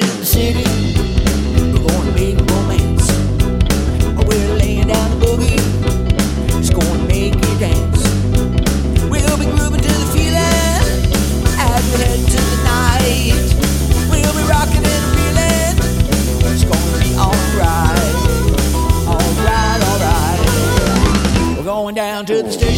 in the city. We're gonna make romance. We're laying down the boogie. It's gonna make you dance. We'll be grooving to the feeling as we head to the night. We'll be rocking and reeling. It's gonna be alright. Alright, alright. We're going down to the station.